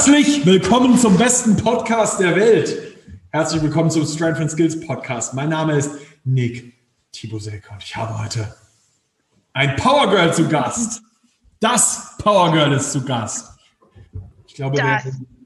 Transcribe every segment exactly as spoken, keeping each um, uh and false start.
Herzlich willkommen zum besten Podcast der Welt. Herzlich willkommen zum Strength and Skills Podcast. Mein Name ist Nick Tibusek und ich habe heute ein Power Girl zu Gast. Das Power Girl ist zu Gast. Ich glaube, das,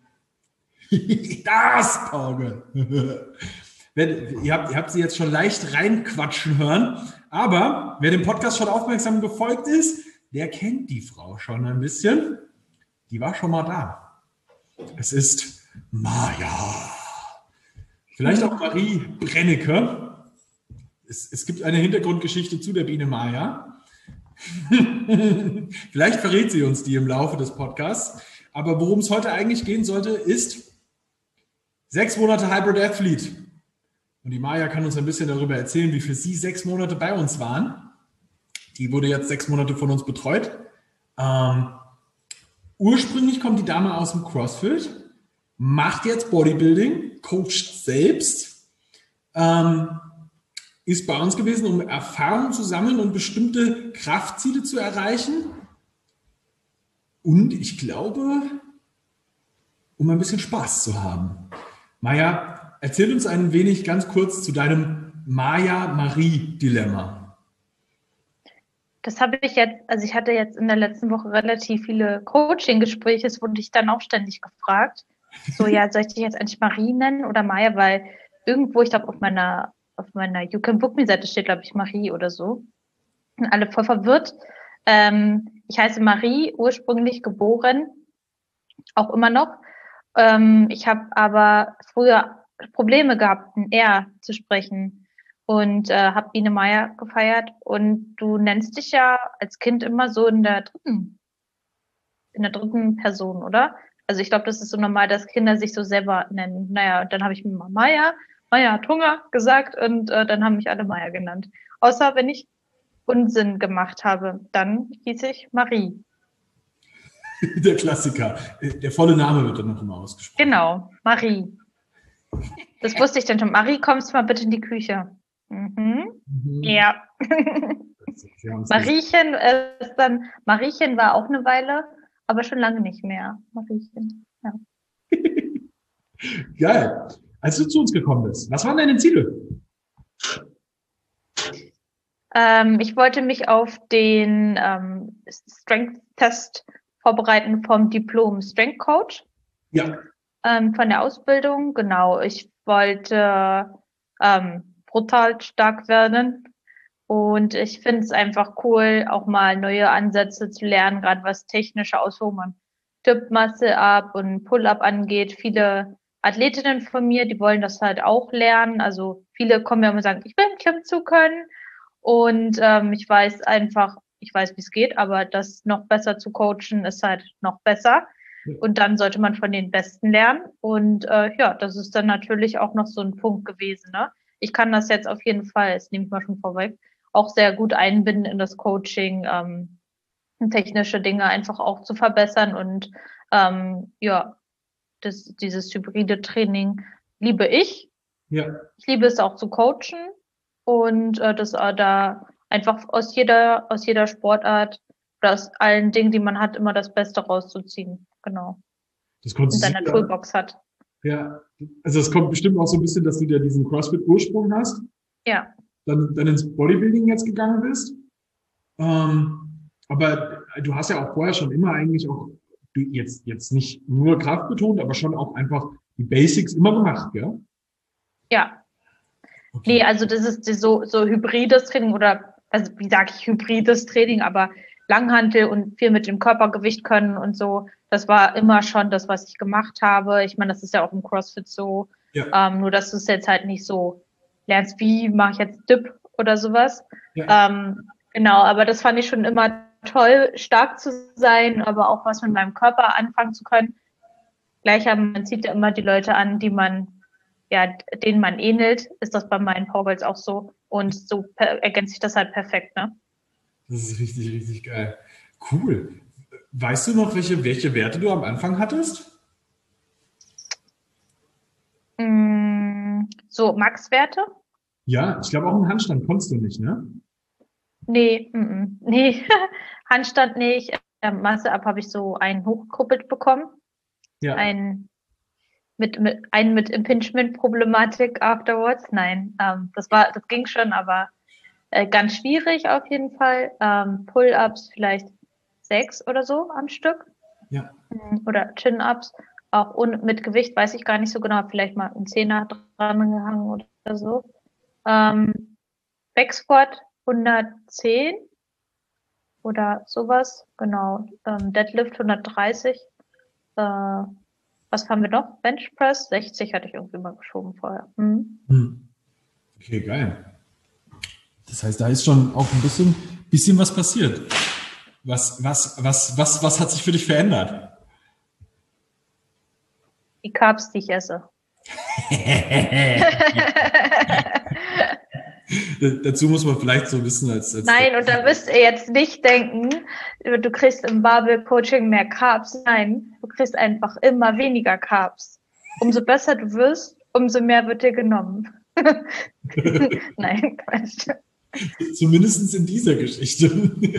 wer, das Power Girl. ihr, habt, ihr habt sie jetzt schon leicht reinquatschen hören, aber wer dem Podcast schon aufmerksam gefolgt ist, der kennt die Frau schon ein bisschen. Die war schon mal da. Es ist Maja. Vielleicht auch Marie Brennecke. Es, es gibt eine Hintergrundgeschichte zu der Biene Maja. Vielleicht verrät sie uns die im Laufe des Podcasts. Aber worum es heute eigentlich gehen sollte, ist sechs Monate Hybrid Athlete. Und die Maja kann uns ein bisschen darüber erzählen, wie für sie sechs Monate bei uns waren. Die wurde jetzt sechs Monate von uns betreut. Ähm, Ursprünglich kommt die Dame aus dem CrossFit, macht jetzt Bodybuilding, coacht selbst, ähm, ist bei uns gewesen, um Erfahrung zu sammeln und bestimmte Kraftziele zu erreichen. Und ich glaube, um ein bisschen Spaß zu haben. Maja, erzähl uns ein wenig ganz kurz zu deinem Maja-Marie-Dilemma. das habe ich jetzt, also ich hatte jetzt in der letzten Woche relativ viele Coaching-Gespräche, es wurde ich dann auch ständig gefragt. So, ja, soll ich dich jetzt eigentlich Marie nennen oder Maja? Weil irgendwo, ich glaube, auf meiner, auf meiner You Can Book Me Seite steht, glaube ich, Marie oder so. Und alle voll verwirrt. Ähm, ich heiße Marie, ursprünglich geboren, auch immer noch. Ähm, ich habe aber früher Probleme gehabt, ein R zu sprechen. Und äh, habe Biene Maja gefeiert. Und du nennst dich ja als Kind immer so in der dritten, in der dritten Person, oder? Also ich glaube, das ist so normal, dass Kinder sich so selber nennen. Naja, und dann habe ich mir mal Maja, Maja hat Hunger gesagt und äh, dann haben mich alle Maja genannt. Außer wenn ich Unsinn gemacht habe, dann hieß ich Marie. Der Klassiker. Der volle Name wird dann noch immer ausgesprochen. Genau, Marie. Das wusste ich dann schon. Marie, kommst du mal bitte in die Küche. Mhm. Mhm. Ja. Mariechen ist dann, Mariechen war auch eine Weile, aber schon lange nicht mehr. Mariechen, ja. Geil. Als du zu uns gekommen bist, was waren deine Ziele? Ähm, ich wollte mich auf den ähm, Strength-Test vorbereiten vom Diplom Strength Coach. Ja. Ähm, von der Ausbildung, genau. Ich wollte ähm, brutal stark werden. Und ich finde es einfach cool, auch mal neue Ansätze zu lernen, gerade was technische Ausführungen, Tippmasse ab und Pull-up angeht. Viele Athletinnen von mir, die wollen das halt auch lernen. Also viele kommen ja immer und sagen, ich will Klimmzug können. Und ähm, ich weiß einfach, ich weiß, wie es geht, aber das noch besser zu coachen ist halt noch besser. Und dann sollte man von den Besten lernen. Und äh, ja, das ist dann natürlich auch noch so ein Punkt gewesen. Ne? Ich kann das jetzt auf jeden Fall, das nehme ich mal schon vorweg, auch sehr gut einbinden in das Coaching, ähm, technische Dinge einfach auch zu verbessern. Und ähm, ja, das, dieses hybride Training liebe ich. Ja. Ich liebe es auch zu coachen und äh, das äh, da einfach aus jeder, aus jeder Sportart oder aus allen Dingen, die man hat, immer das Beste rauszuziehen. Genau. Das in seiner ja. Toolbox hat. Ja, also es kommt bestimmt auch so ein bisschen, dass du ja diesen CrossFit-Ursprung hast. Ja. Dann, dann ins Bodybuilding jetzt gegangen bist. Ähm, aber du hast ja auch vorher schon immer eigentlich auch, jetzt, jetzt nicht nur Kraft betont, aber schon auch einfach die Basics immer gemacht, gell? Ja. Okay. Nee, also das ist so, so hybrides Training oder, also wie sage ich hybrides Training, aber Langhantel und viel mit dem Körpergewicht können und so. Das war immer schon das, was ich gemacht habe. Ich meine, das ist ja auch im CrossFit so. Ja. Ähm, nur, dass du es jetzt halt nicht so lernst, wie mache ich jetzt Dip oder sowas. Ja. Ähm, genau, aber das fand ich schon immer toll, stark zu sein, aber auch was mit meinem Körper anfangen zu können. Gleich haben, man zieht ja immer die Leute an, die man, ja, denen man ähnelt. Ist das bei meinen Powerballs auch so. Und so ergänzt sich das halt perfekt, ne? Das ist richtig, richtig geil. Cool. Weißt du noch, welche, welche Werte du am Anfang hattest? So, Max-Werte? Ja, ich glaube auch einen Handstand konntest du nicht, ne? Nee, m-m. nee, Handstand nicht. Masse ab habe ich so einen hochgekuppelt bekommen. Ja. Ein mit, mit, einen mit Impingement-Problematik afterwards. Nein, ähm, das war, das ging schon, aber äh, ganz schwierig auf jeden Fall. Ähm, Pull-ups vielleicht sechs oder so am Stück. Ja. Oder Chin-ups. Auch ohne, mit Gewicht weiß ich gar nicht so genau. Vielleicht mal ein Zehner dran gehangen oder so. Ähm, Backsquat hundertzehn oder sowas. Genau. Ähm, Deadlift hundertdreißig. Äh, was haben wir noch? Bench Press sechzig hatte ich irgendwie mal geschoben vorher. Mhm. Hm. Okay, geil. Das heißt, da ist schon auch ein bisschen, bisschen was passiert. Was, was, was, was, was hat sich für dich verändert? Die Carbs, die ich esse. Dazu muss man vielleicht so wissen, als, als Nein, und da müsst ihr jetzt nicht denken, du kriegst im Barbell-Coaching mehr Carbs. Nein, du kriegst einfach immer weniger Carbs. Umso besser du wirst, umso mehr wird dir genommen. Nein, Quatsch. Zumindest in dieser Geschichte.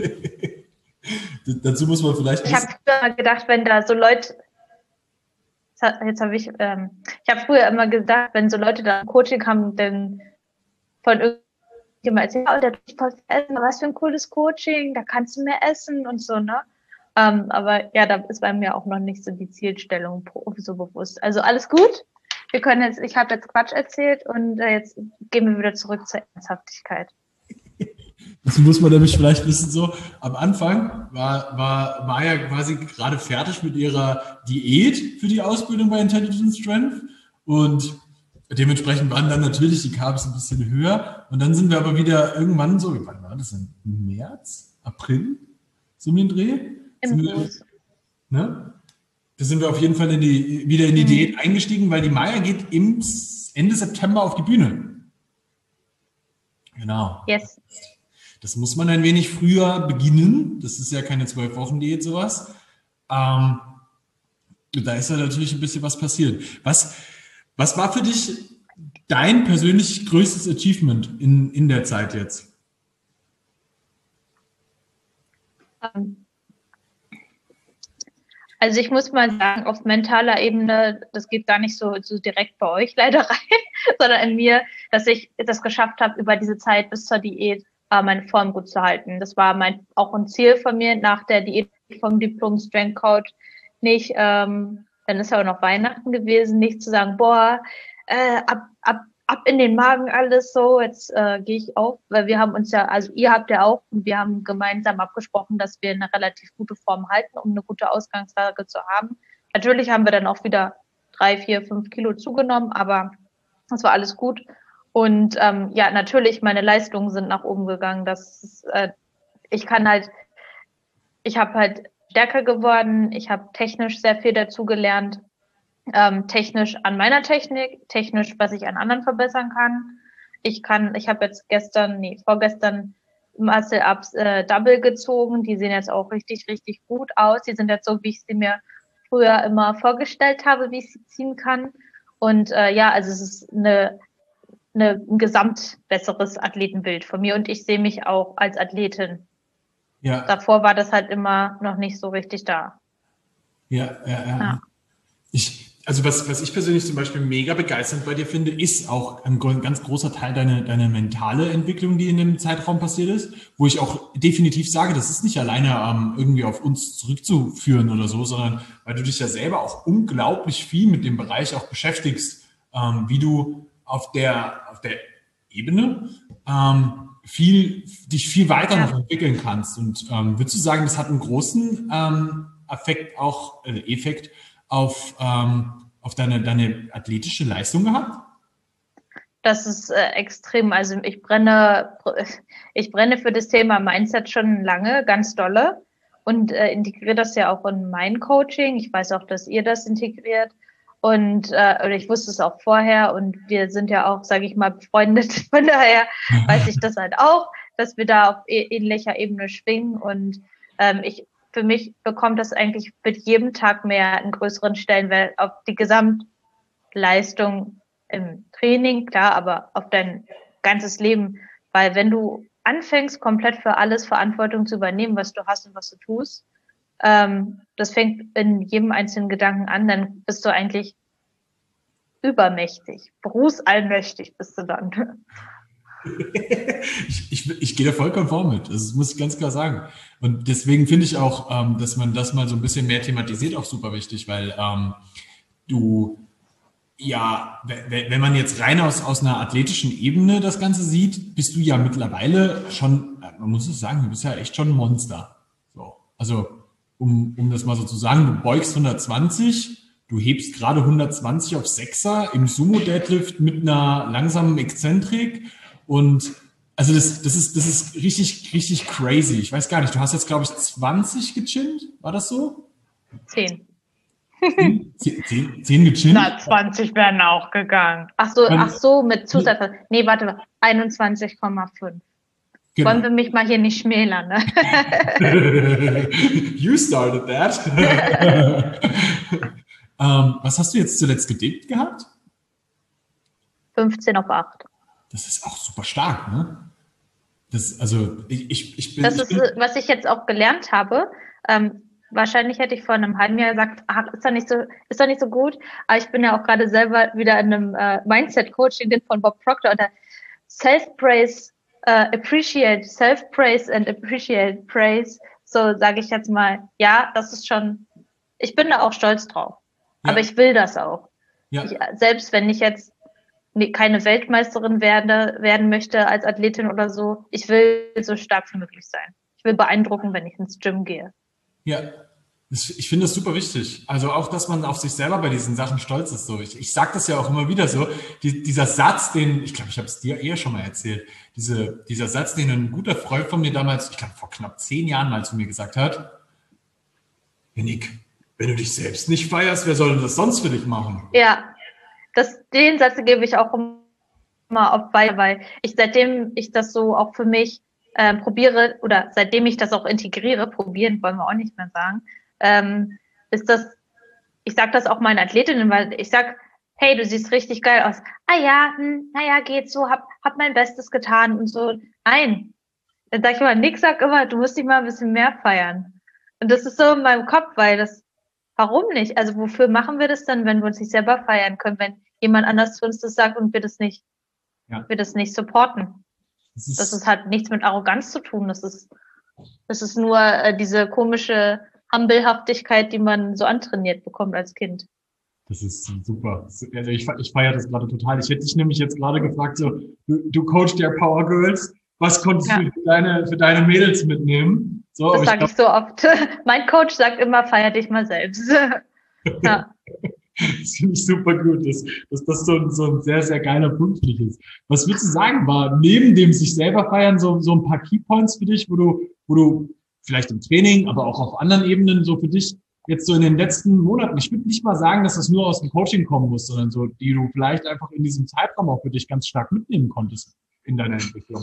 Dazu muss man vielleicht Ich habe früher immer gedacht, wenn da so Leute, jetzt habe ich, ähm, ich habe früher immer gedacht, wenn so Leute da ein Coaching haben, dann von irgendjemandem erzählt, oh, der hat voll viel essen, was für ein cooles Coaching, da kannst du mehr essen und so, ne? Ähm, aber ja, da ist bei mir auch noch nicht so die Zielstellung so bewusst. Also alles gut. Wir können jetzt, ich habe jetzt Quatsch erzählt und äh, jetzt gehen wir wieder zurück zur Ernsthaftigkeit. Das muss man nämlich vielleicht wissen, so am Anfang war, war Maja quasi gerade fertig mit ihrer Diät für die Ausbildung bei Intelligent Strength und dementsprechend waren dann natürlich die Carbs ein bisschen höher und dann sind wir aber wieder irgendwann so, wann war das denn? März? April? So um den Dreh? Im wir, ne? Da sind wir auf jeden Fall in die, wieder in die mhm. Diät eingestiegen, weil die Maja geht im Ende September auf die Bühne. Genau. Yes. Das muss man ein wenig früher beginnen. Das ist ja keine zwölf-Wochen-Diät, sowas. Ähm, da ist ja natürlich ein bisschen was passiert. Was, was war für dich dein persönlich größtes Achievement in, in der Zeit jetzt? Also ich muss mal sagen, auf mentaler Ebene, das geht gar nicht so, so direkt bei euch leider rein, sondern in mir, dass ich das geschafft habe, über diese Zeit bis zur Diät meine Form gut zu halten. Das war mein auch ein Ziel von mir nach der Diät vom Diplom Strength Coach. Nicht, ähm, dann ist ja auch noch Weihnachten gewesen, nicht zu sagen, boah, äh, ab, ab, ab in den Magen alles so, jetzt äh, gehe ich auf, weil wir haben uns ja, also ihr habt ja auch, und wir haben gemeinsam abgesprochen, dass wir eine relativ gute Form halten, um eine gute Ausgangslage zu haben. Natürlich haben wir dann auch wieder drei, vier, fünf Kilo zugenommen, aber das war alles gut. Und ähm, ja, natürlich, meine Leistungen sind nach oben gegangen. Das ist, äh, ich kann halt, ich habe halt stärker geworden. Ich habe technisch sehr viel dazugelernt. Ähm, technisch an meiner Technik, technisch, was ich an anderen verbessern kann. Ich kann, ich habe jetzt gestern, nee, vorgestern Muscle Ups äh, Double gezogen. Die sehen jetzt auch richtig, richtig gut aus. Die sind jetzt so, wie ich sie mir früher immer vorgestellt habe, wie ich sie ziehen kann. Und äh, ja, also es ist eine Eine, ein gesamt besseres Athletenbild von mir und ich sehe mich auch als Athletin. Ja. Davor war das halt immer noch nicht so richtig da. Ja, ja, ja. ja. Ich, also was, was ich persönlich zum Beispiel mega begeisternd bei dir finde, ist auch ein ganz großer Teil deine, deine mentale Entwicklung, die in dem Zeitraum passiert ist, wo ich auch definitiv sage, das ist nicht alleine ähm, irgendwie auf uns zurückzuführen oder so, sondern weil du dich ja selber auch unglaublich viel mit dem Bereich auch beschäftigst, ähm, wie du auf der, auf der Ebene ähm, viel, dich viel weiter ja. noch entwickeln kannst. Und ähm, würdest du sagen, das hat einen großen ähm, Effekt auch, äh, Effekt auf, ähm, auf deine, deine athletische Leistung gehabt? Das ist äh, extrem. Also ich brenne, ich brenne für das Thema Mindset schon lange, ganz dolle und äh, integriere das ja auch in mein Coaching. Ich weiß auch, dass ihr das integriert. Und äh, oder ich wusste es auch vorher und wir sind ja auch, sage ich mal, befreundet. Von daher weiß ich das halt auch, dass wir da auf e- ähnlicher Ebene schwingen. Und ähm, ich für mich bekommt das eigentlich mit jedem Tag mehr einen größeren Stellenwert auf die Gesamtleistung im Training, klar, aber auf dein ganzes Leben. Weil wenn du anfängst, komplett für alles Verantwortung zu übernehmen, was du hast und was du tust, ähm, das fängt in jedem einzelnen Gedanken an, dann bist du eigentlich übermächtig, berufsallmächtig bist du dann. ich, ich, ich gehe da voll konform mit, das muss ich ganz klar sagen. Und deswegen finde ich auch, ähm, dass man das mal so ein bisschen mehr thematisiert, auch super wichtig, weil ähm, du, ja, wenn man jetzt rein aus, aus einer athletischen Ebene das Ganze sieht, bist du ja mittlerweile schon, man muss es sagen, du bist ja echt schon ein Monster. So. Also, um, um das mal so zu sagen, du beugst hundertzwanzig, du hebst gerade hundertzwanzig auf Sechser im Sumo-Deadlift mit einer langsamen Exzentrik und also das, das ist, das ist richtig, richtig crazy. Ich weiß gar nicht, du hast jetzt, glaube ich, zwanzig gechinnt, war das so? Zehn. Zehn, zehn, zehn gechinnt? Na, zwanzig wären auch gegangen. Ach so, ach so, mit Zusatz. Nee, warte, einundzwanzig Komma fünf. Genau. Wollen wir mich mal hier nicht schmälern, ne? You started that. ähm, was hast du jetzt zuletzt gedickt gehabt? fünfzehn auf acht. Das ist auch super stark, ne? Das, also, ich, ich, ich bin... Das ich ist, bin, was ich jetzt auch gelernt habe. Ähm, wahrscheinlich hätte ich vor einem halben Jahr gesagt, ach, ist doch nicht so, ist doch nicht so gut. Aber ich bin ja auch gerade selber wieder in einem äh, Mindset-Coaching von Bob Proctor oder Self-Praise, uh, appreciate, Self-Praise and appreciate praise. So sage ich jetzt mal, ja, das ist schon, ich bin da auch stolz drauf. Ja. Aber ich will das auch. Ja. Ich, selbst wenn ich jetzt keine Weltmeisterin werde, werden möchte als Athletin oder so, ich will so stark wie möglich sein. Ich will beeindrucken, wenn ich ins Gym gehe. Ja, ich finde das super wichtig. Also auch, dass man auf sich selber bei diesen Sachen stolz ist. So, ich, ich sage das ja auch immer wieder so. Die, dieser Satz, den, ich glaube, ich habe es dir eher schon mal erzählt, diese, dieser Satz, den ein guter Freund von mir damals, ich glaube vor knapp zehn Jahren mal zu mir gesagt hat, Nick, wenn du dich selbst nicht feierst, wer soll denn das sonst für dich machen? Ja, das, den Satz gebe ich auch immer auf weiter, weil ich seitdem ich das so auch für mich äh, probiere oder seitdem ich das auch integriere, probieren wollen wir auch nicht mehr sagen, ähm, ist das, ich sage das auch meinen Athletinnen, weil ich sag, hey, du siehst richtig geil aus. Ah ja, hm, naja, geht so, hab, hab mein Bestes getan und so. Nein. Dann sag ich immer, Nick sagt immer, du musst dich mal ein bisschen mehr feiern. Und das ist so in meinem Kopf, weil das, warum nicht? Also wofür machen wir das dann, wenn wir uns nicht selber feiern können, wenn jemand anders zu uns das sagt und wir das nicht, ja. wir das nicht supporten? Das ist, das ist halt nichts mit Arroganz zu tun. Das ist, das ist nur äh, diese komische Humbelhaftigkeit, die man so antrainiert bekommt als Kind. Das ist super. Also ich, ich feiere das gerade total. Ich hätte dich nämlich jetzt gerade gefragt, so, du, du coachst ja Power Girls. Was konntest ja. du für deine, für deine Mädels mitnehmen? So, das sage ich, ich so oft. Mein Coach sagt immer, feier dich mal selbst. Ja. Das finde ich super gut, dass, dass das so ein, so ein sehr, sehr geiler Punkt für dich ist. Was würdest du sagen, war neben dem sich selber feiern so, so ein paar Keypoints für dich, wo du, wo du vielleicht im Training, aber auch auf anderen Ebenen so für dich jetzt so in den letzten Monaten, ich würde nicht mal sagen, dass das nur aus dem Coaching kommen muss, sondern so, die du vielleicht einfach in diesem Zeitraum auch für dich ganz stark mitnehmen konntest in deiner Entwicklung?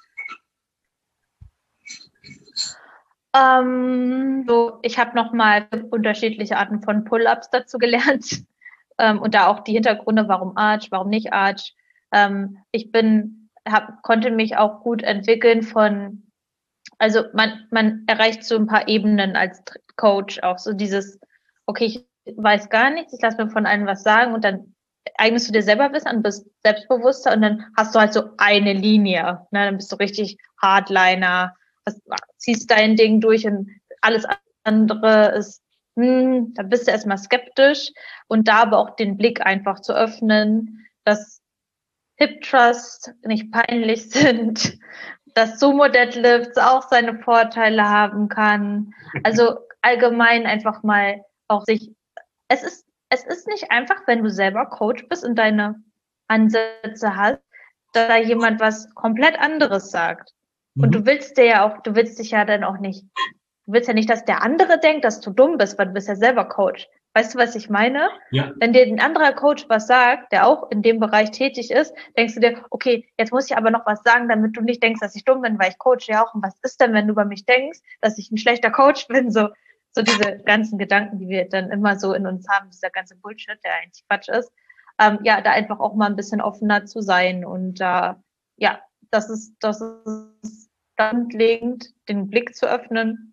Ähm, so, ich habe nochmal unterschiedliche Arten von Pull-ups dazu gelernt ähm, und da auch die Hintergründe, warum Arch, warum nicht Arch. Ähm, ich bin, hab, konnte mich auch gut entwickeln von, also man, man erreicht so ein paar Ebenen als Coach auch so dieses, okay, ich weiß gar nichts, ich lasse mir von einem was sagen und dann eignest du dir selber Wissen an, bist selbstbewusster und dann hast du halt so eine Linie, ne? Dann bist du richtig Hardliner, hast, ziehst dein Ding durch und alles andere ist, hm, da bist du erstmal skeptisch und da aber auch den Blick einfach zu öffnen, dass Hip Thrust nicht peinlich sind, dass Sumo Deadlifts auch seine Vorteile haben kann. Also allgemein einfach mal auch sich, es ist, es ist nicht einfach, wenn du selber Coach bist und deine Ansätze hast, dass da jemand was komplett anderes sagt. Mhm. Und du willst dir ja auch, du willst dich ja dann auch nicht, du willst ja nicht, dass der andere denkt, dass du dumm bist, weil du bist ja selber Coach. Weißt du, was ich meine? Ja. Wenn dir ein anderer Coach was sagt, der auch in dem Bereich tätig ist, denkst du dir, okay, jetzt muss ich aber noch was sagen, damit du nicht denkst, dass ich dumm bin, weil ich coache ja auch. Und was ist denn, wenn du über mich denkst, dass ich ein schlechter Coach bin? So, so diese ganzen Gedanken, die wir dann immer so in uns haben, dieser ganze Bullshit, der eigentlich Quatsch ist. Ähm, ja, da einfach auch mal ein bisschen offener zu sein. Und äh, ja, das ist, das ist grundlegend, den Blick zu öffnen,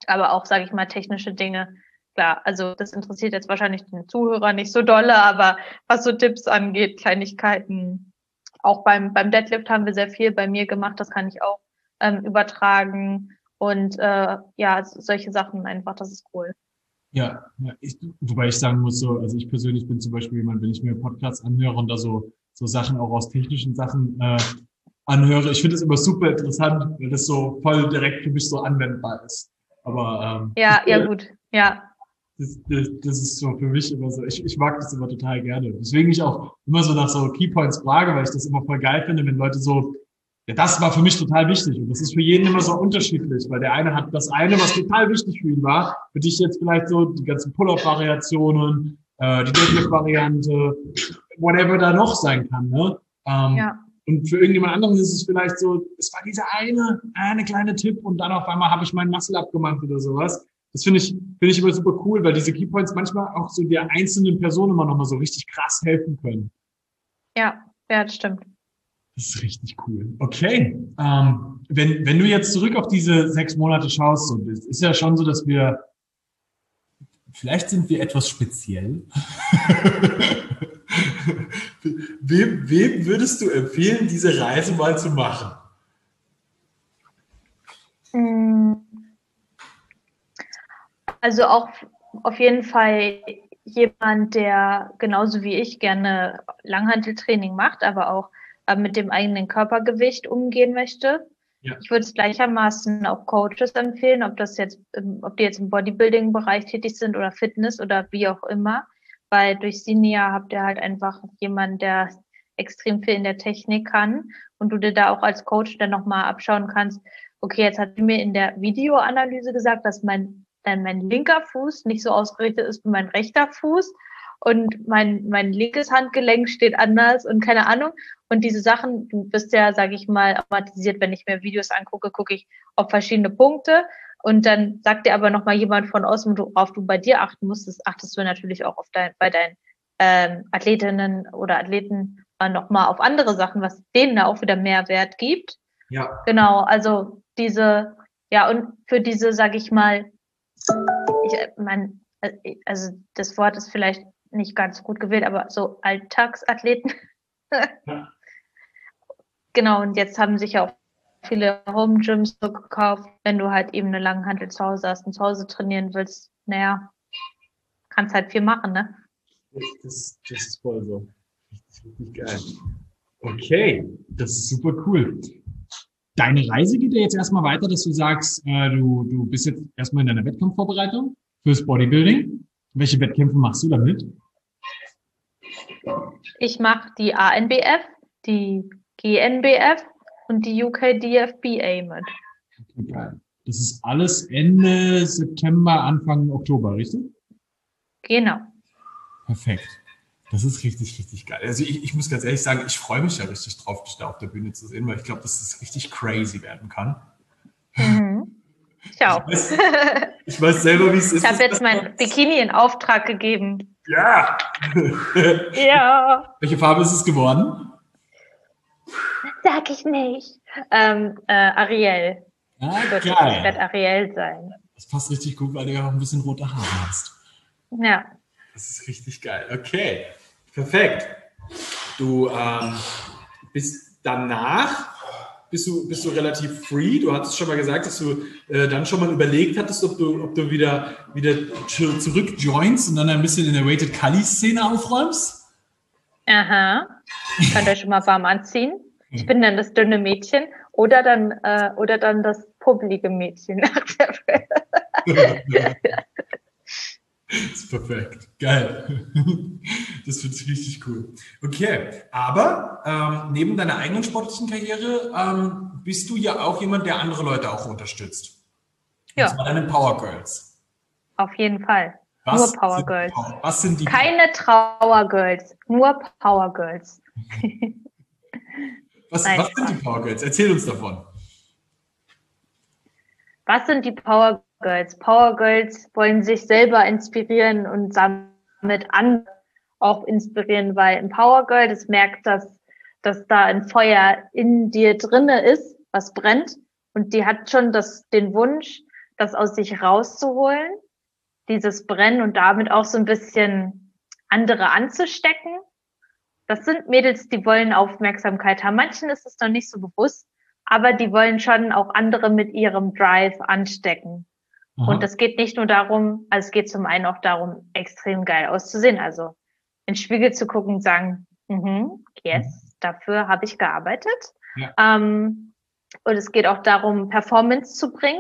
Aber auch, sage ich mal, technische Dinge. Klar, also das interessiert jetzt wahrscheinlich den Zuhörer nicht so dolle, aber was so Tipps angeht, Kleinigkeiten, auch beim beim Deadlift haben wir sehr viel bei mir gemacht, das kann ich auch ähm, übertragen und äh, ja, solche Sachen einfach, das ist cool. Ja, ja ich, wobei ich sagen muss, so, also ich persönlich bin zum Beispiel jemand, wenn ich mir Podcasts anhöre und da so, so Sachen auch aus technischen Sachen äh, anhöre, ich finde es immer super interessant, weil das so voll direkt für mich so anwendbar ist. Aber ähm, Ja, ja gut, ja. Das, das, das ist so für mich immer so, ich, ich mag das immer total gerne. Deswegen ich auch immer so nach so Keypoints frage, weil ich das immer voll geil finde, wenn Leute so, ja, das war für mich total wichtig. Und das ist für jeden immer so unterschiedlich, weil der eine hat das eine, was total wichtig für ihn war, für dich jetzt vielleicht so die ganzen Pull-Up-Variationen, äh, die Deadlift-Variante, whatever da noch sein kann, ne? Ähm, Ja. Und für irgendjemand anderen ist es vielleicht so, es war dieser eine, eine kleine Tipp und dann auf einmal habe ich meinen Muscle abgemacht oder sowas. Das finde ich, finde ich immer super cool, weil diese Keypoints manchmal auch so der einzelnen Person immer nochmal so richtig krass helfen können. Ja, ja, das stimmt. Das ist richtig cool. Okay. Ähm, wenn, wenn du jetzt zurück auf diese sechs Monate schaust, so, das ist ja schon so, dass wir, vielleicht sind wir etwas speziell. wem, wem würdest du empfehlen, diese Reise mal zu machen? Also auch auf jeden Fall jemand, der genauso wie ich gerne Langhanteltraining macht, aber auch äh, mit dem eigenen Körpergewicht umgehen möchte. Ja. Ich würde es gleichermaßen auch Coaches empfehlen, ob das jetzt, ob die jetzt im Bodybuilding-Bereich tätig sind oder Fitness oder wie auch immer, weil durch Sinia habt ihr halt einfach jemanden, der extrem viel in der Technik kann und du dir da auch als Coach dann nochmal abschauen kannst, okay, jetzt hat mir in der Videoanalyse gesagt, dass mein dann mein linker Fuß nicht so ausgerichtet ist wie mein rechter Fuß und mein mein linkes Handgelenk steht anders und keine Ahnung. Und diese Sachen, du bist ja, sage ich mal, automatisiert, wenn ich mir Videos angucke, gucke ich auf verschiedene Punkte und dann sagt dir aber nochmal jemand von außen, worauf du bei dir achten musst, das achtest du natürlich auch auf dein, bei deinen ähm, Athletinnen oder Athleten äh, nochmal auf andere Sachen, was denen da auch wieder mehr Wert gibt. Ja. Genau, also diese, ja, und für diese, sage ich mal, ich mein, also das Wort ist vielleicht nicht ganz gut gewählt, aber so Alltagsathleten. Ja. Genau, und jetzt haben sich ja auch viele Home Gyms so gekauft, wenn du halt eben eine Langhantel zu Hause hast und zu Hause trainieren willst, naja, kannst halt viel machen, ne? Das, das ist voll so. Richtig, richtig geil. Okay, das ist super cool. Deine Reise geht ja jetzt erstmal weiter, dass du sagst, äh, du, du bist jetzt erstmal in deiner Wettkampfvorbereitung fürs Bodybuilding. Welche Wettkämpfe machst du damit? Ich mache die A N B F, die G N B F und die U K D F B A mit. Okay, geil. Das ist alles Ende September, Anfang Oktober, richtig? Genau. Perfekt. Das ist richtig, richtig geil. Also ich, ich muss ganz ehrlich sagen, ich freue mich ja richtig drauf, dich da auf der Bühne zu sehen, weil ich glaube, dass das richtig crazy werden kann. Mhm. Ich auch. Ich weiß, ich weiß selber, wie es ist. Ich habe jetzt mein Bikini in Auftrag gegeben. Ja. Ja. Welche Farbe ist es geworden? Sag ich nicht. Ähm, äh, Ariel. Ah, ich geil. Ich werde Ariel sein. Das passt richtig gut, weil du ja auch ein bisschen rote Haare hast. Ja. Das ist richtig geil. Okay, perfekt. Du ähm, bist danach, bist du, bist du relativ free. Du hattest schon mal gesagt, dass du äh, dann schon mal überlegt hattest, ob du, ob du wieder, wieder zurück joinst und dann ein bisschen in der Weighted Kali-Szene aufräumst. Aha. Könnt ihr schon mal warm anziehen? Ich bin dann das dünne Mädchen oder dann, äh, oder dann das pubbelige Mädchen nach der Welt. Das ist perfekt. Geil. Das finde ich richtig cool. Okay, aber ähm, neben deiner eigenen sportlichen Karriere ähm, bist du ja auch jemand, der andere Leute auch unterstützt. Ja. Und zwar deine Power Girls. Auf jeden Fall. Was nur Power sind, Girls. Was sind die? Keine Trauer Girls, nur Power Girls. was, was sind die Power Girls? Erzähl uns davon. Was sind die Power Girls? Power Girls wollen sich selber inspirieren und damit andere auch inspirieren, weil ein Power Girl, das merkt, dass, dass da ein Feuer in dir drinne ist, was brennt. Und die hat schon das, den Wunsch, das aus sich rauszuholen, dieses Brennen und damit auch so ein bisschen andere anzustecken. Das sind Mädels, die wollen Aufmerksamkeit haben. Manchen ist es noch nicht so bewusst, aber die wollen schon auch andere mit ihrem Drive anstecken. Aha. Und das geht nicht nur darum, also es geht zum einen auch darum, extrem geil auszusehen, also in den Spiegel zu gucken und sagen, mhm, yes, dafür habe ich gearbeitet. Ja. Ähm, und es geht auch darum, Performance zu bringen.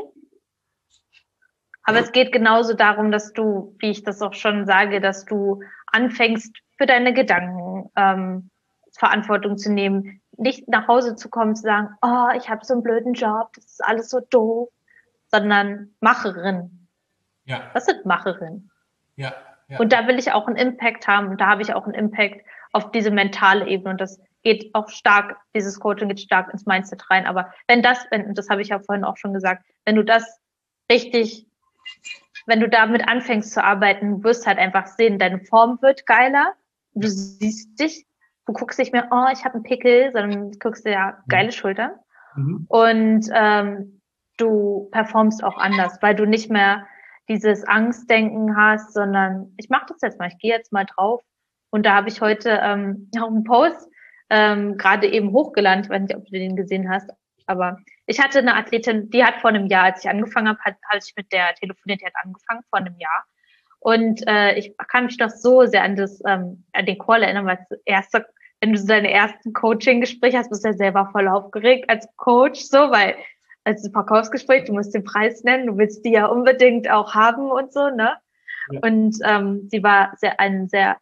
Aber es geht genauso darum, dass du, wie ich das auch schon sage, dass du anfängst, für deine Gedanken ähm, Verantwortung zu nehmen. Nicht nach Hause zu kommen, zu sagen, oh, ich habe so einen blöden Job, das ist alles so doof, sondern Macherin. Ja. Was sind Macherin? Ja. Ja. Und da will ich auch einen Impact haben und da habe ich auch einen Impact auf diese mentale Ebene und das geht auch stark, dieses Coaching geht stark ins Mindset rein. Aber wenn das, wenn, das habe ich ja vorhin auch schon gesagt, wenn du das richtig, wenn du damit anfängst zu arbeiten, wirst halt einfach sehen, deine Form wird geiler, du siehst dich, du guckst nicht mehr, oh, ich habe einen Pickel, sondern du guckst dir ja geile Schultern mhm. und ähm, du performst auch anders, weil du nicht mehr dieses Angstdenken hast, sondern ich mache das jetzt mal, ich gehe jetzt mal drauf. Und da habe ich heute ähm, auch einen Post ähm, gerade eben hochgeladen, ich weiß nicht, ob du den gesehen hast, aber ich hatte eine Athletin, die hat vor einem Jahr, als ich angefangen habe, hat, hatte ich mit der telefoniert, die hat angefangen vor einem Jahr. Und äh, ich kann mich noch so sehr an das ähm, an den Call erinnern, weil das erste, wenn du so deine ersten Coaching-Gespräche hast, bist du ja selber voll aufgeregt als Coach, so, weil als Verkaufsgespräch, du musst den Preis nennen, du willst die ja unbedingt auch haben und so, ne? Ja. Und ähm, sie war sehr eine sehr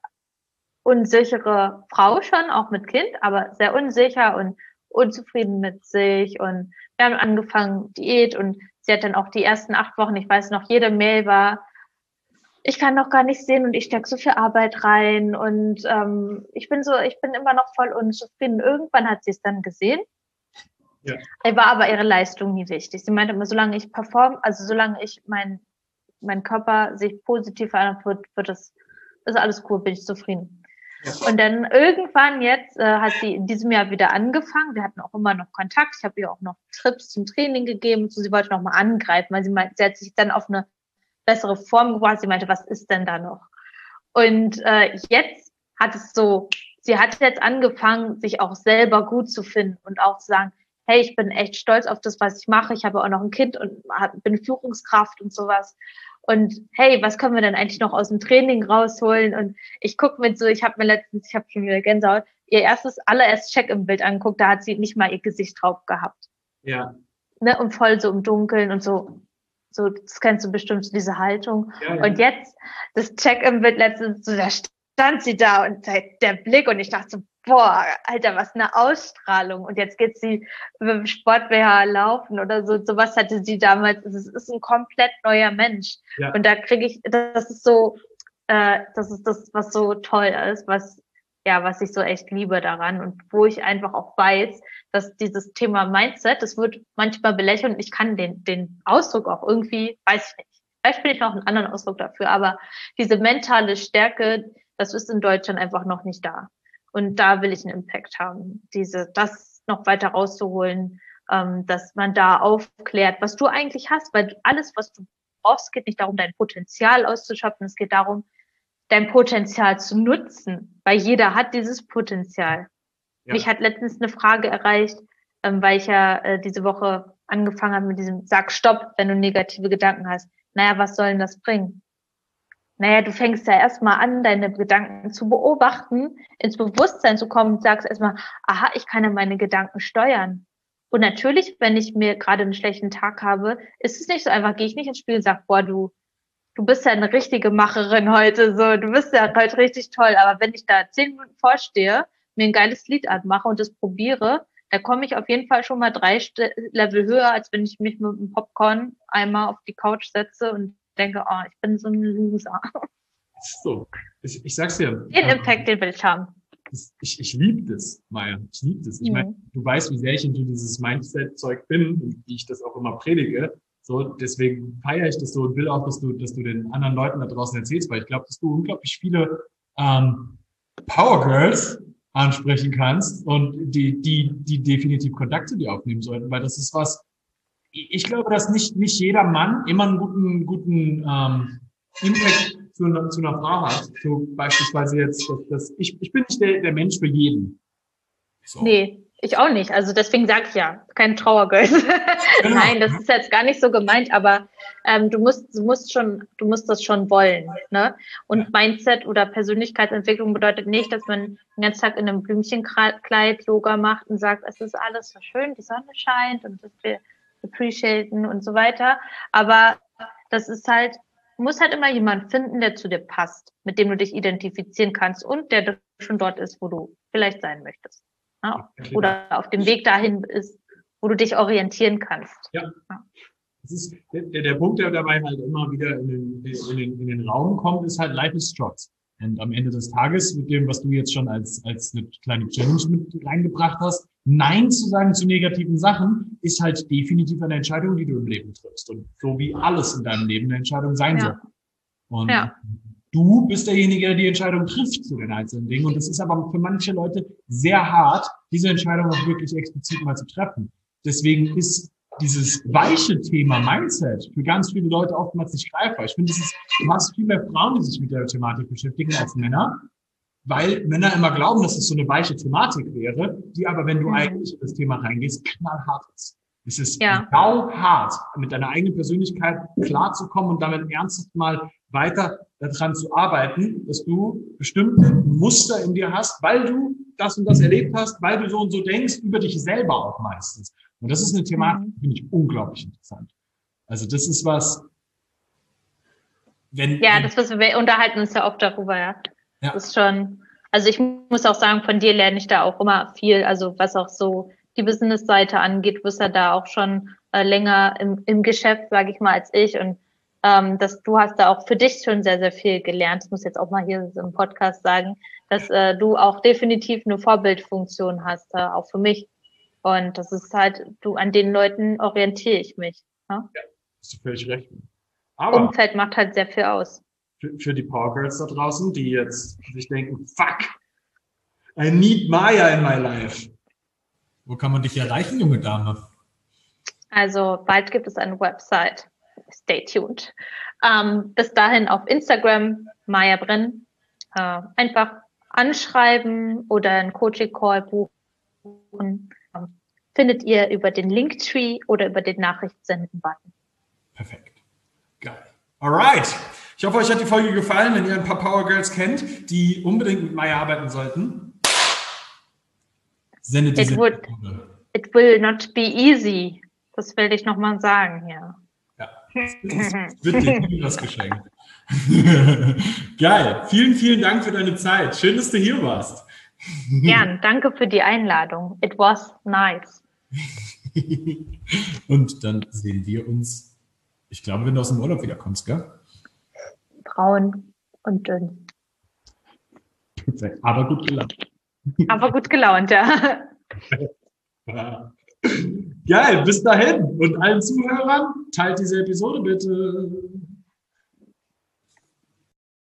unsichere Frau schon, auch mit Kind, aber sehr unsicher und unzufrieden mit sich. Und wir haben angefangen Diät und sie hat dann auch die ersten acht Wochen, ich weiß noch, jede Mail war, ich kann noch gar nicht sehen und ich stecke so viel Arbeit rein und ähm, ich bin so, ich bin immer noch voll unzufrieden. Irgendwann hat sie es dann gesehen. Ja. War aber ihre Leistung nie wichtig. Sie meinte immer, solange ich perform, also solange ich mein mein Körper sich positiv verändert wird, wird das ist alles cool, bin ich zufrieden. Ja. Und dann irgendwann jetzt äh, hat sie in diesem Jahr wieder angefangen. Wir hatten auch immer noch Kontakt. Ich habe ihr auch noch Trips zum Training gegeben. So, sie wollte noch mal angreifen, weil sie meinte, sie hat sich dann auf eine bessere Form gebracht. Sie meinte, was ist denn da noch? Und äh, jetzt hat es so, sie hat jetzt angefangen, sich auch selber gut zu finden und auch zu sagen, hey, ich bin echt stolz auf das, was ich mache. Ich habe auch noch ein Kind und bin Führungskraft und sowas. Und hey, was können wir denn eigentlich noch aus dem Training rausholen? Und ich gucke mit so, ich habe mir letztens, ich habe schon wieder Gänsehaut, ihr erstes, allererstes Check-in-Bild angeguckt, da hat sie nicht mal ihr Gesicht drauf gehabt. Ja. Ne, und voll so im Dunkeln und so, so, das kennst du bestimmt, so diese Haltung. Ja, ja. Und jetzt, das Check-in-Bild letztens, so, da stand sie da und der Blick und ich dachte so, boah, Alter, was eine Ausstrahlung. Und jetzt geht sie mit dem Sport-B H laufen oder so. Sowas hatte sie damals. Es ist ein komplett neuer Mensch. Ja. Und da kriege ich, das ist so, äh, das ist das, was so toll ist, was, ja, was ich so echt liebe daran und wo ich einfach auch weiß, dass dieses Thema Mindset, das wird manchmal belächelt und ich kann den, den Ausdruck auch irgendwie, weiß ich nicht. Vielleicht bin ich noch einen anderen Ausdruck dafür, aber diese mentale Stärke, das ist in Deutschland einfach noch nicht da. Und da will ich einen Impact haben, diese, das noch weiter rauszuholen, ähm, dass man da aufklärt, was du eigentlich hast, weil alles, was du brauchst, geht nicht darum, dein Potenzial auszuschöpfen, es geht darum, dein Potenzial zu nutzen, weil jeder hat dieses Potenzial. Ja. Mich hat letztens eine Frage erreicht, ähm, weil ich ja äh, diese Woche angefangen habe mit diesem Sag Stopp, wenn du negative Gedanken hast. Naja, was soll denn das bringen? Naja, du fängst ja erstmal an, deine Gedanken zu beobachten, ins Bewusstsein zu kommen und sagst erstmal, aha, ich kann ja meine Gedanken steuern. Und natürlich, wenn ich mir gerade einen schlechten Tag habe, ist es nicht so einfach, gehe ich nicht ins Spiel und sage, boah, du, du bist ja eine richtige Macherin heute, so, du bist ja heute richtig toll. Aber wenn ich da zehn Minuten vorstehe, mir ein geiles Lied anmache und das probiere, da komme ich auf jeden Fall schon mal drei Level höher, als wenn ich mich mit einem Popcorn einmal auf die Couch setze und denke, oh, ich bin so ein Loser. So, ich, ich sag's dir. Den ähm, Impact, den will ich haben. Ich, ich liebe das, Maya. Ich liebe das. Ich mhm. meine, du weißt, wie sehr ich into dieses Mindset-Zeug bin und wie ich das auch immer predige. So, deswegen feiere ich das so und will auch, dass du, dass du den anderen Leuten da draußen erzählst, weil ich glaube, dass du unglaublich viele ähm, Power Girls ansprechen kannst und die, die, die definitiv Kontakt zu dir aufnehmen sollten, weil das ist was, ich glaube, dass nicht, nicht jeder Mann immer einen guten, guten ähm, Impact zu, einer- zu einer Frau hat. So beispielsweise jetzt, dass, dass ich, ich bin nicht der, der Mensch für jeden. So. Nee, ich auch nicht. Also deswegen sage ich ja, kein Trauergirl. Genau. Nein, das ist jetzt gar nicht so gemeint, aber ähm, du musst, du musst schon, du musst das schon wollen, ne? Und Mindset oder Persönlichkeitsentwicklung bedeutet nicht, dass man den ganzen Tag in einem Blümchenkleid Yoga macht und sagt, es ist alles so schön, die Sonne scheint und das wir appreciaten und so weiter. Aber das ist halt, du musst halt immer jemanden finden, der zu dir passt, mit dem du dich identifizieren kannst und der schon dort ist, wo du vielleicht sein möchtest. Ja, oder auf dem Weg dahin ist, wo du dich orientieren kannst. Ja. Das ist der, der Punkt, der dabei halt immer wieder in den, in, den, in den Raum kommt, ist halt Life is short. Und am Ende des Tages, mit dem, was du jetzt schon als, als eine kleine Challenge mit reingebracht hast, Nein zu sagen zu negativen Sachen, ist halt definitiv eine Entscheidung, die du im Leben triffst. Und so wie alles in deinem Leben eine Entscheidung sein Ja. soll. Und Ja. du bist derjenige, der die Entscheidung trifft zu den einzelnen Dingen. Und das ist aber für manche Leute sehr hart, diese Entscheidung auch wirklich explizit mal zu treffen. Deswegen ist dieses weiche Thema Mindset für ganz viele Leute oftmals nicht greifbar. Ich finde, es ist, du hast viel mehr Frauen, die sich mit der Thematik beschäftigen als Männer, weil Männer immer glauben, dass es so eine weiche Thematik wäre, die aber, wenn du Mhm. eigentlich in das Thema reingehst, knallhart ist. Es ist Ja. sauhart, mit deiner eigenen Persönlichkeit klarzukommen und damit ernsthaft mal weiter daran zu arbeiten, dass du bestimmte Muster in dir hast, weil du das und das erlebt hast, weil du so und so denkst, über dich selber auch meistens. Und das ist eine Thematik, die finde ich unglaublich interessant. Also das ist was, wenn... Ja, wenn, das wissen wir, unterhalten uns ja oft darüber, ja. Ja. Das ist schon, also ich muss auch sagen, von dir lerne ich da auch immer viel, also was auch so die Business-Seite angeht, du bist ja da auch schon äh, länger im, im Geschäft, sage ich mal, als ich und ähm, dass du hast da auch für dich schon sehr, sehr viel gelernt. Das muss ich jetzt auch mal hier im Podcast sagen, dass äh, du auch definitiv eine Vorbildfunktion hast, äh, auch für mich. Und das ist halt, du, an den Leuten orientiere ich mich. Ne? Ja, hast du völlig recht. Aber Umfeld macht halt sehr viel aus. für, für die Power Girls da draußen, die jetzt sich denken, fuck, I need Maya in my life. Wo kann man dich erreichen, junge Dame? Also bald gibt es eine Website. Stay tuned. Ähm, bis dahin auf Instagram, Maya Brenn. Äh, einfach anschreiben oder einen Coaching-Call buchen. Ähm, findet ihr über den Linktree oder über den Nachrichtensenden-Button. Perfekt. Geil. Alright. Ich hoffe, euch hat die Folge gefallen. Wenn ihr ein paar Power Girls kennt, die unbedingt mit Maya arbeiten sollten, sendet It diese would, it will not be easy. Das will ich nochmal sagen, ja. Ja, es wird dir nie was geschenkt. Geil. Vielen, vielen Dank für deine Zeit. Schön, dass du hier warst. Gern. Danke für die Einladung. It was nice. Und dann sehen wir uns, ich glaube, wenn du aus dem Urlaub wiederkommst, gell? Braun und dünn. Aber gut gelaunt. Aber gut gelaunt, ja. Geil, bis dahin. Und allen Zuhörern, teilt diese Episode bitte.